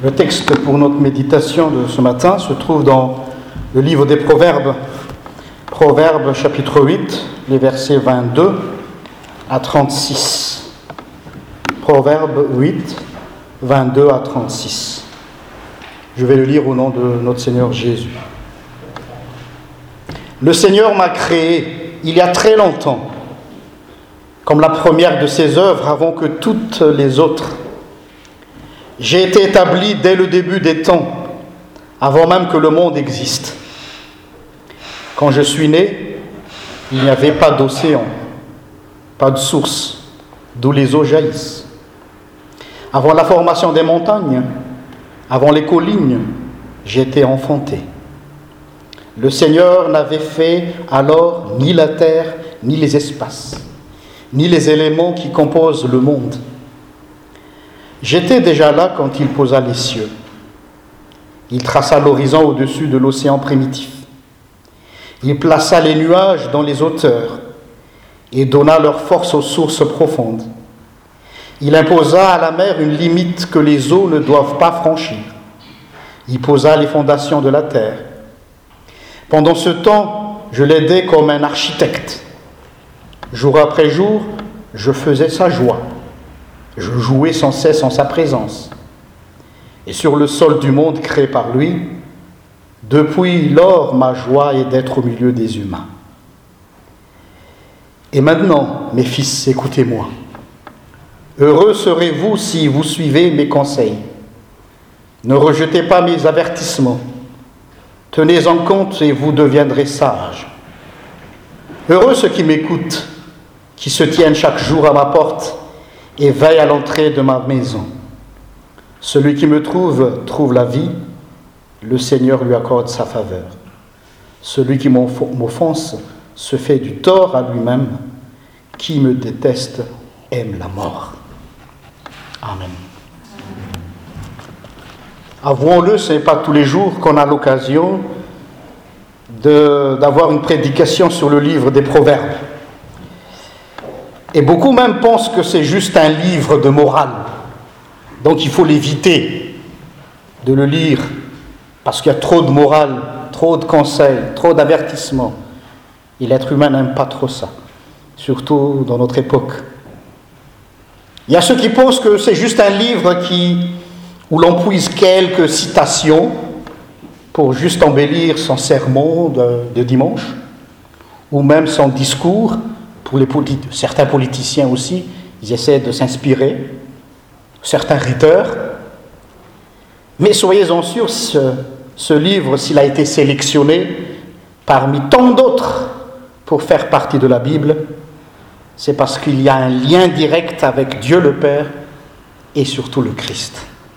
Le texte pour notre méditation de ce matin se trouve dans le livre des Proverbes, Proverbes chapitre 8, les versets 22 à 36. Proverbes 8, 22 à 36. Je vais le lire au nom de notre Seigneur Jésus. Le Seigneur m'a créé il y a très longtemps, comme la première de ses œuvres avant que toutes les autres. J'ai été établi dès le début des temps, avant même que le monde existe. Quand je suis né, il n'y avait pas d'océan, pas de source, d'où les eaux jaillissent. Avant la formation des montagnes, avant les collines, j'ai été enfanté. Le Seigneur n'avait fait alors ni la terre, ni les espaces, ni les éléments qui composent le monde. J'étais déjà là quand il posa les cieux. Il traça l'horizon au-dessus de l'océan primitif. Il plaça les nuages dans les hauteurs et donna leur force aux sources profondes. Il imposa à la mer une limite que les eaux ne doivent pas franchir. Il posa les fondations de la terre. Pendant ce temps, je l'aidais comme un architecte. Jour après jour, je faisais sa joie. Je jouais sans cesse en sa présence. Et sur le sol du monde créé par lui, depuis lors, ma joie est d'être au milieu des humains. Et maintenant, mes fils, écoutez-moi. Heureux serez-vous si vous suivez mes conseils. Ne rejetez pas mes avertissements. Tenez en compte et vous deviendrez sages. Heureux ceux qui m'écoutent, qui se tiennent chaque jour à ma porte et veillent à l'entrée de ma maison. Celui qui me trouve la vie, le Seigneur lui accorde sa faveur. Celui qui m'offense se fait du tort à lui-même. Qui me déteste aime la mort. Amen. Avouons-le, ce n'est pas tous les jours qu'on a l'occasion d'avoir une prédication sur le livre des Proverbes. Et beaucoup même pensent que c'est juste un livre de morale. Donc il faut l'éviter de le lire parce qu'il y a trop de morale, trop de conseils, trop d'avertissements. Et l'être humain n'aime pas trop ça, surtout dans notre époque. Il y a ceux qui pensent que c'est juste un livre où l'on puise quelques citations pour juste embellir son sermon de dimanche, ou même son discours. Pour certains politiciens aussi, ils essaient de s'inspirer, certains rhéteurs. Mais soyez-en sûrs, ce livre, s'il a été sélectionné parmi tant d'autres pour faire partie de la Bible, c'est parce qu'il y a un lien direct avec Dieu le Père et surtout le Christ.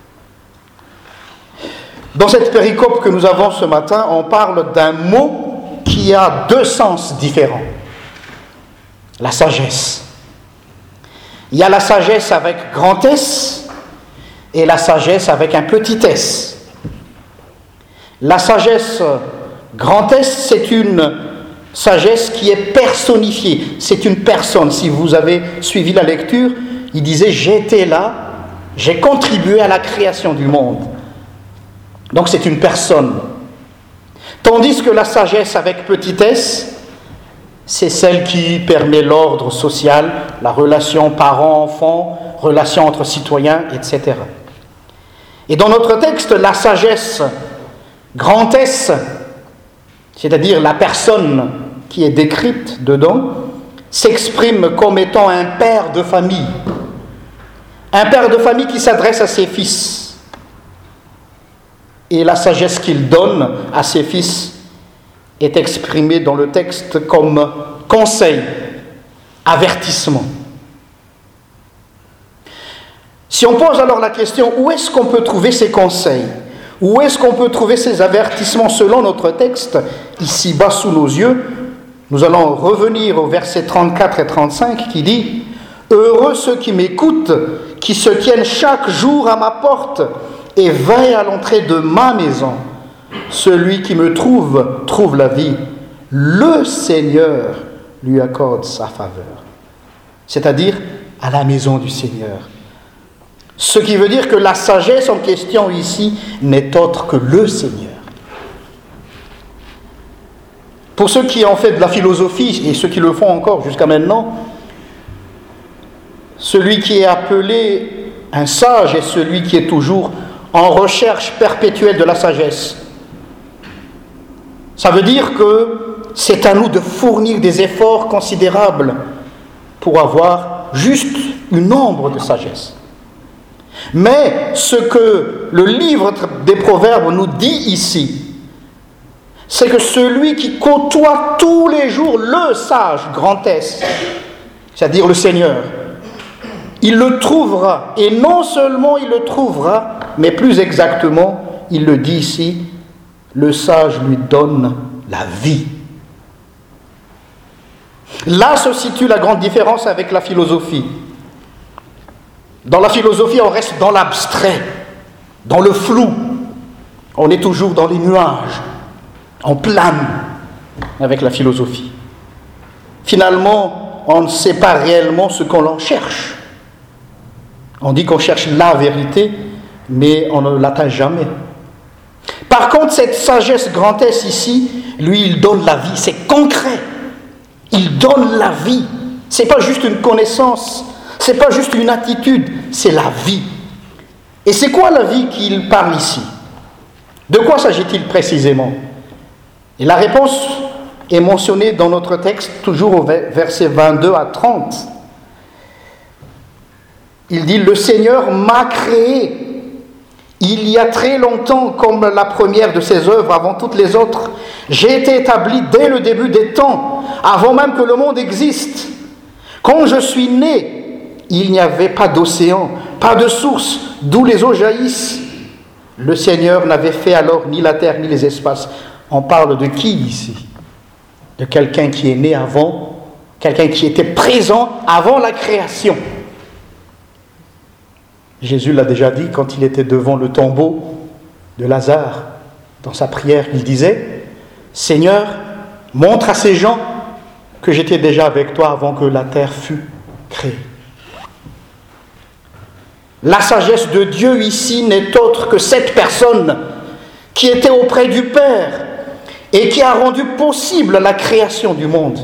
Dans cette péricope que nous avons ce matin, on parle d'un mot qui a deux sens différents. La sagesse. Il y a la sagesse avec grand S et la sagesse avec un petit s. La sagesse grand S, c'est une sagesse qui est personnifiée. C'est une personne. Si vous avez suivi la lecture, il disait « J'étais là, j'ai contribué à la création du monde ». Donc c'est une personne. Tandis que la sagesse avec petit s, c'est celle qui permet l'ordre social, la relation parent-enfant, relation entre citoyens, etc. Et dans notre texte, la sagesse grand S, c'est-à-dire la personne qui est décrite dedans, s'exprime comme étant un père de famille. Un père de famille qui s'adresse à ses fils. Et la sagesse qu'il donne à ses fils est exprimée dans le texte comme conseil, avertissement. Si on pose alors la question, où est-ce qu'on peut trouver ces conseils? Où est-ce qu'on peut trouver ces avertissements selon notre texte, ici bas sous nos yeux? Nous allons revenir au verset 34 et 35 qui dit « Heureux ceux qui m'écoutent, qui se tiennent chaque jour à ma porte et veillent à l'entrée de ma maison. Celui qui me trouve la vie. Le Seigneur lui accorde sa faveur. » C'est-à-dire à la maison du Seigneur. Ce qui veut dire que la sagesse en question ici n'est autre que le Seigneur. Pour ceux qui ont fait de la philosophie, et ceux qui le font encore jusqu'à maintenant, celui qui est appelé un sage est celui qui est toujours en recherche perpétuelle de la sagesse. Ça veut dire que c'est à nous de fournir des efforts considérables pour avoir juste une ombre de sagesse. Mais ce que le livre des Proverbes nous dit ici, c'est que celui qui côtoie tous les jours le sage, grand S, c'est-à-dire le Seigneur, il le trouvera. Et non seulement il le trouvera, mais plus exactement, il le dit ici, le sage lui donne la vie. Là se situe la grande différence avec la philosophie. Dans la philosophie, on reste dans l'abstrait, dans le flou. On est toujours dans les nuages. On plane avec la philosophie. Finalement, on ne sait pas réellement ce qu'on en cherche. On dit qu'on cherche la vérité, mais on ne l'atteint jamais. Par contre, cette sagesse grand S ici, lui, il donne la vie, c'est concret. Il donne la vie. Ce n'est pas juste une connaissance, ce n'est pas juste une attitude, c'est la vie. Et c'est quoi la vie qu'il parle ici? De quoi s'agit-il précisément? Et la réponse est mentionnée dans notre texte, toujours au verset 22 à 30. Il dit, « Le Seigneur m'a créé il y a très longtemps comme la première de ses œuvres avant toutes les autres. J'ai été établi dès le début des temps, avant même que le monde existe. Quand je suis né, il n'y avait pas d'océan, pas de source, d'où les eaux jaillissent. Le Seigneur n'avait fait alors ni la terre ni les espaces. » On parle de qui ici? De quelqu'un qui est né avant, quelqu'un qui était présent avant la création. Jésus l'a déjà dit quand il était devant le tombeau de Lazare. Dans sa prière, il disait, « Seigneur, montre à ces gens que j'étais déjà avec toi avant que la terre fût créée. » La sagesse de Dieu ici n'est autre que cette personne qui était auprès du Père et qui a rendu possible la création du monde.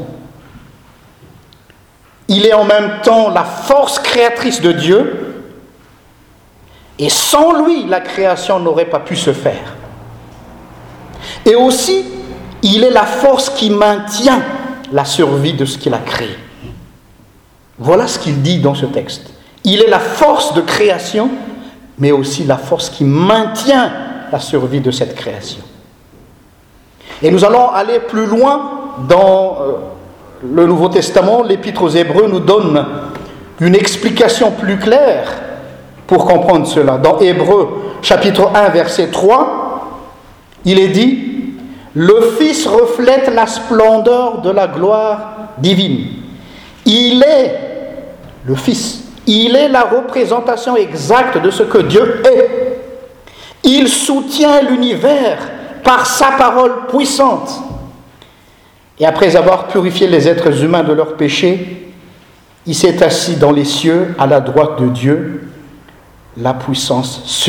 Il est en même temps la force créatrice de Dieu, et sans lui, la création n'aurait pas pu se faire. Et aussi, il est la force qui maintient la survie de ce qu'il a créé. Voilà ce qu'il dit dans ce texte. Il est la force de création, mais aussi la force qui maintient la survie de cette création. Et nous allons aller plus loin dans le Nouveau Testament. L'Épître aux Hébreux nous donne une explication plus claire pour comprendre cela. Dans Hébreux, chapitre 1, verset 3, il est dit « Le Fils reflète la splendeur de la gloire divine. Il est, le Fils, il est la représentation exacte de ce que Dieu est. Il soutient l'univers par sa parole puissante. Et après avoir purifié les êtres humains de leurs péchés, il s'est assis dans les cieux à la droite de Dieu, la puissance suprême. »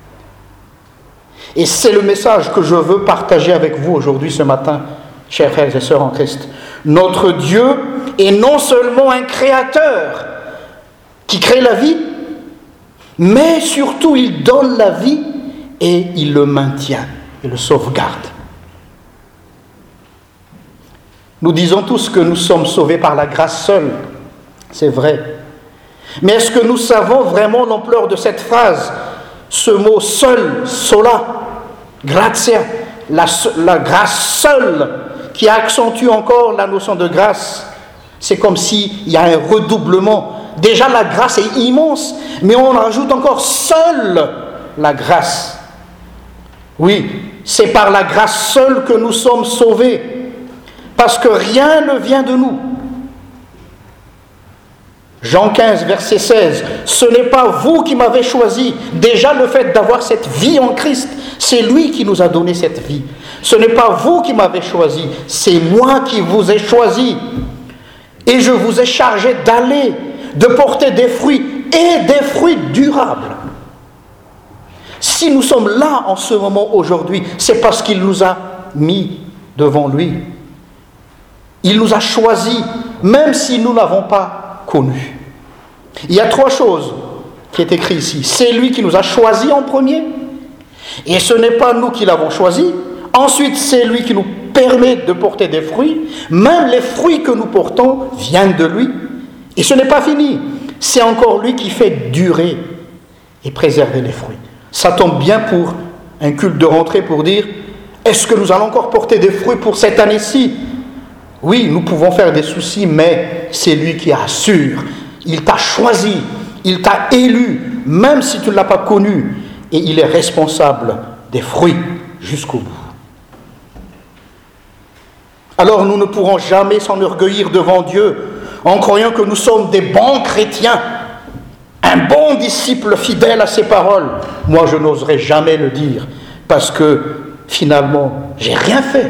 Et c'est le message que je veux partager avec vous aujourd'hui, ce matin, chers frères et sœurs en Christ. Notre Dieu est non seulement un créateur qui crée la vie, mais surtout il donne la vie et il le maintient et le sauvegarde. Nous disons tous que nous sommes sauvés par la grâce seule, c'est vrai. Mais est-ce que nous savons vraiment l'ampleur de cette phrase? Ce mot seul, sola, gratia, la grâce seule, qui accentue encore la notion de grâce. C'est comme s'il y a un redoublement. Déjà la grâce est immense, mais on rajoute encore seule la grâce. Oui, c'est par la grâce seule que nous sommes sauvés, parce que rien ne vient de nous. Jean 15, verset 16, « Ce n'est pas vous qui m'avez choisi. » Déjà le fait d'avoir cette vie en Christ, c'est lui qui nous a donné cette vie. Ce n'est pas vous qui m'avez choisi, c'est moi qui vous ai choisi. Et je vous ai chargé d'aller, de porter des fruits et des fruits durables. Si nous sommes là en ce moment aujourd'hui, c'est parce qu'il nous a mis devant lui. Il nous a choisis, même si nous n'avons pas connu. Il y a 3 choses qui est écrites ici. C'est lui qui nous a choisis en premier, et ce n'est pas nous qui l'avons choisi. Ensuite, c'est lui qui nous permet de porter des fruits. Même les fruits que nous portons viennent de lui. Et ce n'est pas fini. C'est encore lui qui fait durer et préserver les fruits. Ça tombe bien pour un culte de rentrée pour dire, est-ce que nous allons encore porter des fruits pour cette année-ci? Oui, nous pouvons faire des soucis, mais c'est lui qui assure. Il t'a choisi, il t'a élu, même si tu ne l'as pas connu, et il est responsable des fruits jusqu'au bout. Alors nous ne pourrons jamais s'enorgueillir devant Dieu en croyant que nous sommes des bons chrétiens, un bon disciple fidèle à ses paroles. Moi, je n'oserais jamais le dire, parce que finalement, j'ai rien fait.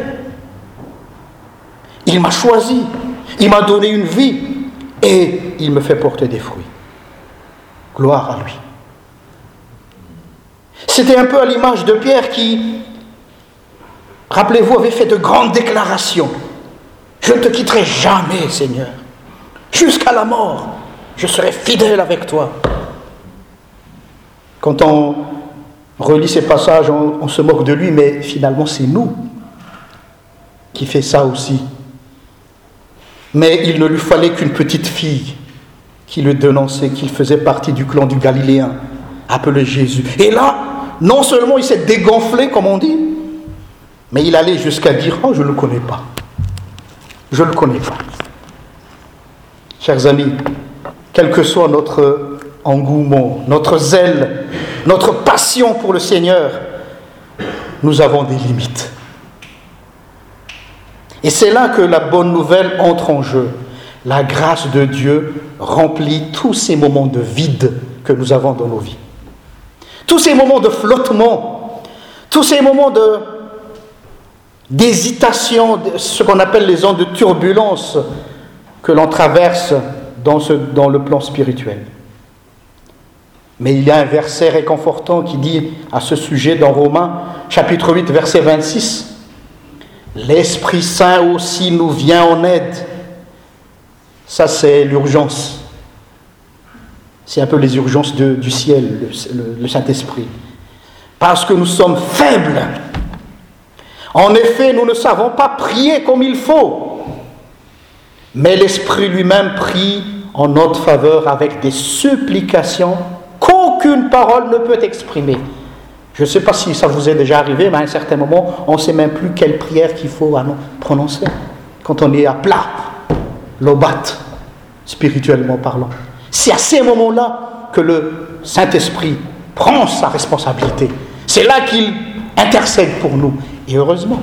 Il m'a choisi, il m'a donné une vie, et il me fait porter des fruits. Gloire à lui. C'était un peu à l'image de Pierre qui, rappelez-vous, avait fait de grandes déclarations. Je ne te quitterai jamais, Seigneur. Jusqu'à la mort, je serai fidèle avec toi. Quand on relit ces passages, on se moque de lui, mais finalement, c'est nous qui fait ça aussi. Mais il ne lui fallait qu'une petite fille qui le dénonçait, qu'il faisait partie du clan du Galiléen, appelé Jésus. Et là, non seulement il s'est dégonflé, comme on dit, mais il allait jusqu'à dire « Oh, je ne le connais pas. Je ne le connais pas. » Chers amis, quel que soit notre engouement, notre zèle, notre passion pour le Seigneur, nous avons des limites. Et c'est là que la bonne nouvelle entre en jeu. La grâce de Dieu remplit tous ces moments de vide que nous avons dans nos vies. Tous ces moments de flottement, tous ces moments d'hésitation, ce qu'on appelle les ondes de turbulence que l'on traverse dans le plan spirituel. Mais il y a un verset réconfortant qui dit à ce sujet dans Romains, chapitre 8, verset 26, « L'Esprit Saint aussi nous vient en aide. » Ça, c'est l'urgence. C'est un peu les urgences du ciel, le Saint-Esprit. Parce que nous sommes faibles. En effet, nous ne savons pas prier comme il faut. Mais l'Esprit lui-même prie en notre faveur avec des supplications qu'aucune parole ne peut exprimer. Je ne sais pas si ça vous est déjà arrivé, mais à un certain moment, on ne sait même plus quelle prière qu'il faut prononcer. Quand on est à plat, lobat, spirituellement parlant. C'est à ces moments-là que le Saint-Esprit prend sa responsabilité. C'est là qu'il intercède pour nous. Et heureusement.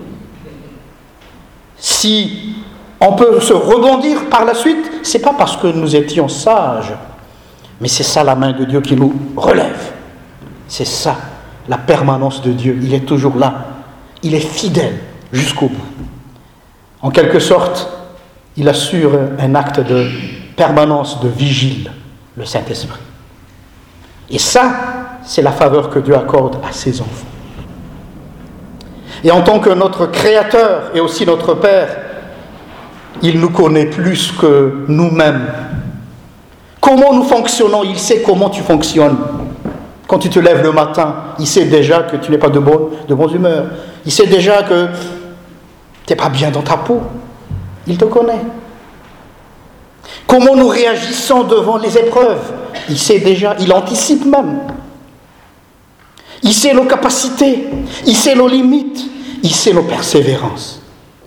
Si on peut se rebondir par la suite, ce n'est pas parce que nous étions sages, mais c'est ça la main de Dieu qui nous relève. C'est ça, la permanence de Dieu. Il est toujours là. Il est fidèle jusqu'au bout. En quelque sorte, il assure un acte de permanence, de vigile, le Saint-Esprit. Et ça, c'est la faveur que Dieu accorde à ses enfants. Et en tant que notre Créateur et aussi notre Père, il nous connaît plus que nous-mêmes. Comment nous fonctionnons, il sait comment tu fonctionnes. Quand tu te lèves le matin, il sait déjà que tu n'es pas de bonne humeur. Il sait déjà que tu n'es pas bien dans ta peau. Il te connaît. Comment nous réagissons devant les épreuves, il sait déjà, il anticipe même. Il sait nos capacités, il sait nos limites, il sait nos persévérances.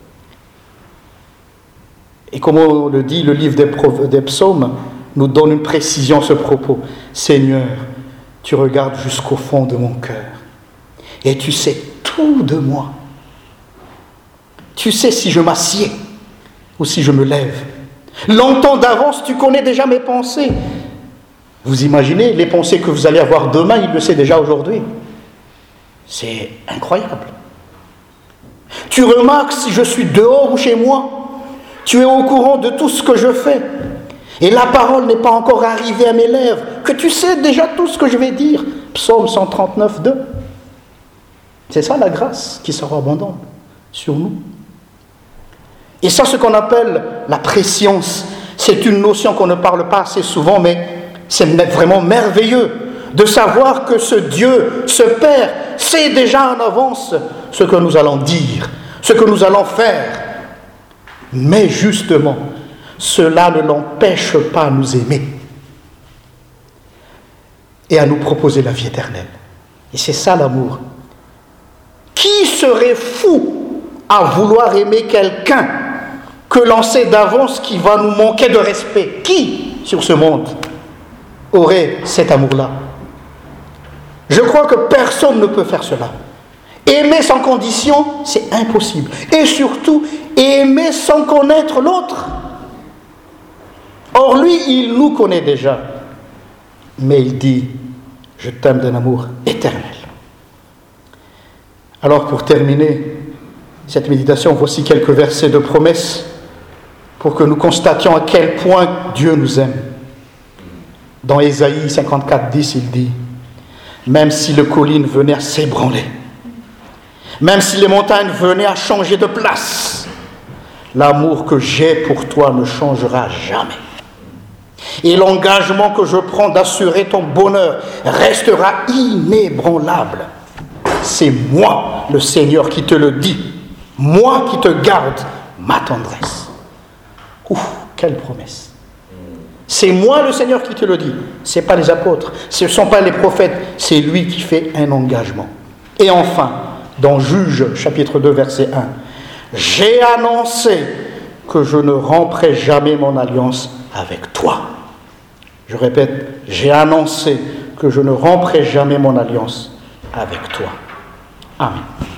Et comme on le dit, le livre des psaumes nous donne une précision à ce propos. Seigneur, tu regardes jusqu'au fond de mon cœur et tu sais tout de moi. Tu sais si je m'assieds ou si je me lève. Longtemps d'avance, tu connais déjà mes pensées. Vous imaginez les pensées que vous allez avoir demain, il le sait déjà aujourd'hui. C'est incroyable. Tu remarques si je suis dehors ou chez moi. Tu es au courant de tout ce que je fais. Et la parole n'est pas encore arrivée à mes lèvres, que tu sais déjà tout ce que je vais dire. Psaume 139, 2. C'est ça la grâce qui sera abondante sur nous. Et ça, ce qu'on appelle la préscience, c'est une notion qu'on ne parle pas assez souvent, mais c'est vraiment merveilleux de savoir que ce Dieu, ce Père, sait déjà en avance ce que nous allons dire, ce que nous allons faire. Mais justement, cela ne l'empêche pas à nous aimer et à nous proposer la vie éternelle. Et c'est ça l'amour. Qui serait fou à vouloir aimer quelqu'un que l'on sait d'avance qui va nous manquer de respect? Qui sur ce monde aurait cet amour-là? Je crois que personne ne peut faire cela. Aimer sans condition, c'est impossible. Et surtout, aimer sans connaître l'autre. Or, lui, il nous connaît déjà. Mais il dit, je t'aime d'un amour éternel. Alors, pour terminer cette méditation, voici quelques versets de promesse pour que nous constations à quel point Dieu nous aime. Dans Ésaïe 54, 10, il dit, même si les collines venaient à s'ébranler, même si les montagnes venaient à changer de place, l'amour que j'ai pour toi ne changera jamais. Et l'engagement que je prends d'assurer ton bonheur restera inébranlable. C'est moi, le Seigneur, qui te le dit. Moi qui te garde ma tendresse. Ouf, quelle promesse. C'est moi, le Seigneur, qui te le dit. Ce n'est pas les apôtres, ce ne sont pas les prophètes. C'est lui qui fait un engagement. Et enfin, dans Juge, chapitre 2, verset 1, « J'ai annoncé que je ne romprai jamais mon alliance avec toi. » Je répète, j'ai annoncé que je ne romprai jamais mon alliance avec toi. Amen.